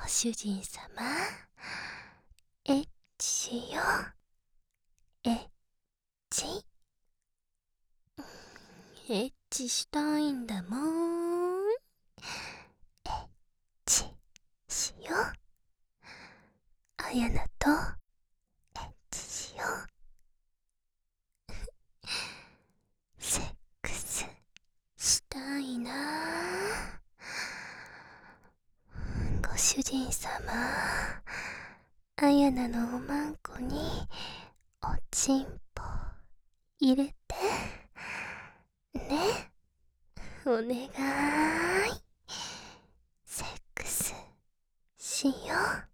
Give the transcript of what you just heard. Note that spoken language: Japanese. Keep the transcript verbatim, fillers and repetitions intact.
ご主人様、エッチしよう。エッチ。エッチしたいんだもん。エッチしよう。あやなとエッチしよう。セックスしたいなあ。ご主人様、あやなのおまんこにおちんぽ入れてね。お願い。セックスしよう。